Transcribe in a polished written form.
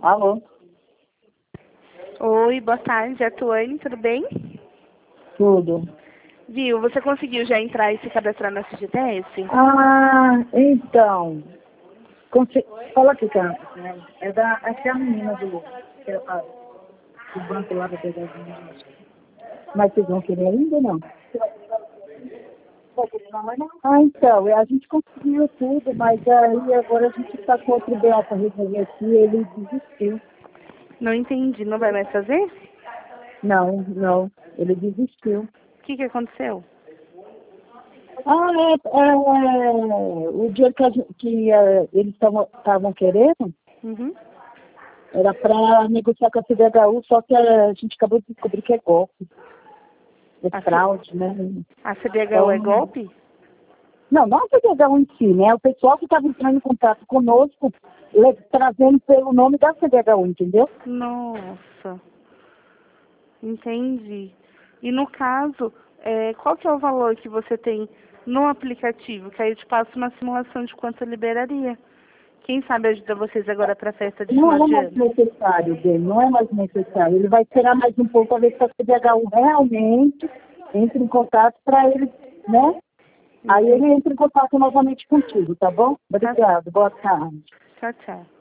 Alô? Oi, boa tarde, é a Tuane, tudo bem? Tudo. Viu, você conseguiu já entrar e se cadastrar na FGTS? Então. Fala aqui, cara. Acho que é a menina do banco lá da pegadinha. Mas vocês vão querer ainda ou não? Então, a gente conseguiu tudo, mas aí agora a gente está com outro BO para resolver aqui e ele desistiu. Não entendi, não vai mais fazer? Não, ele desistiu. O que aconteceu? O dinheiro eles estavam querendo Uhum. era para negociar com a CDHU, só que a gente acabou de descobrir que é golpe. É fraude, né? A CDHU Então, é golpe? não a CDHU em si, né? O pessoal que estava entrando em contato conosco, trazendo pelo nome da CDHU, entendeu? Nossa, entendi. E no caso, qual que é o valor que você tem no aplicativo? Que aí eu te passo uma simulação de quanto eu liberaria. Quem sabe ajuda vocês agora para a festa de Não final é de mais ano? necessário dele, não é mais necessário. Ele vai esperar mais um pouco para ver se a CDHU realmente entra em contato para ele, né? Aí ele entra em contato novamente contigo, tá bom? Obrigado, boa tarde. Tchau, tchau.